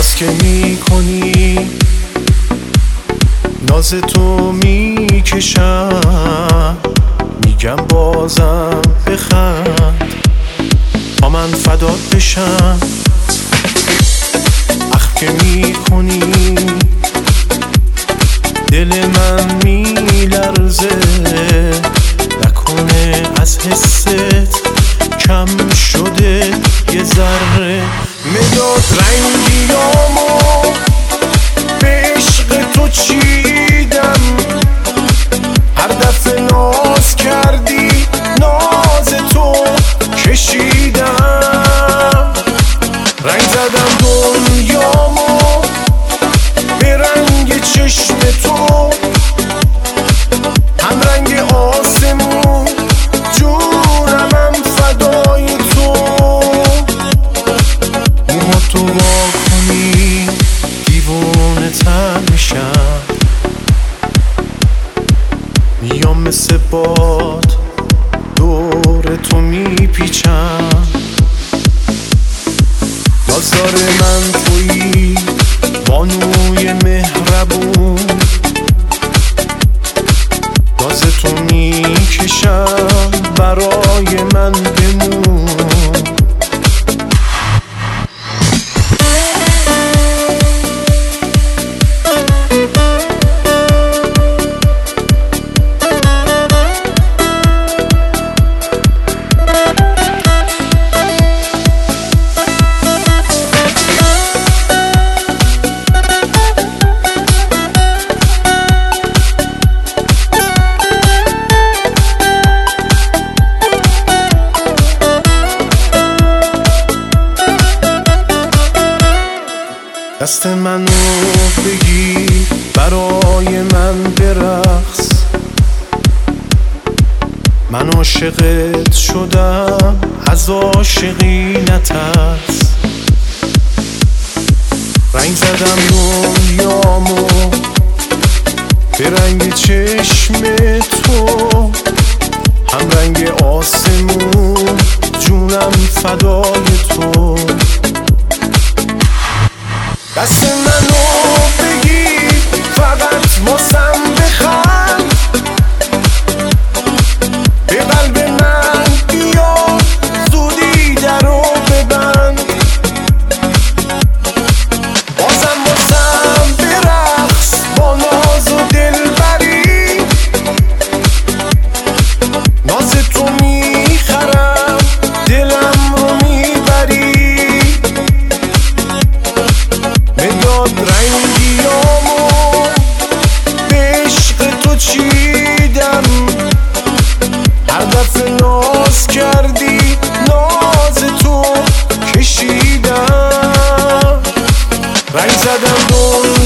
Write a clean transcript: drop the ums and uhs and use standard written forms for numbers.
ناز که میکنی ناز تو میکشم، میگم بازم بخند تا من فدات بشم. اخم که میکنی دل من میلرزه، نکنه از حست کم شده یه ذره. مداد رنگیامو به عشق تو چیدم، هر دفعه ناز کردی ناز تو کشیدم. رنگ زدم دنیامو به رنگ چشم تو، هم رنگ آسمون جونمم فدای تو. موها تو وا کنی دیوونه تر میشم، میام مثل باد دور تو میپیچم. نازدار من تویی بانوی مهربون، ناز تو میکشم برای من بمون. دست منو بگیر برای من برقص، من عاشقت شدم از عاشقی نترس. رنگ زدم دنیامو به رنگ چشم تو، هم رنگ آسمون جونم فدای تو. دست منو بگیر فقط واسم بخند، به قلب من بیا زودی درو ببند. بازم واسم برقص با ناز و دلبری، ناز تو میخرم دلم رو میبری. رنگیامو به عشق تو چیدم، هر دفعه ناز کردی ناز تو کشیدم. رنگ زدم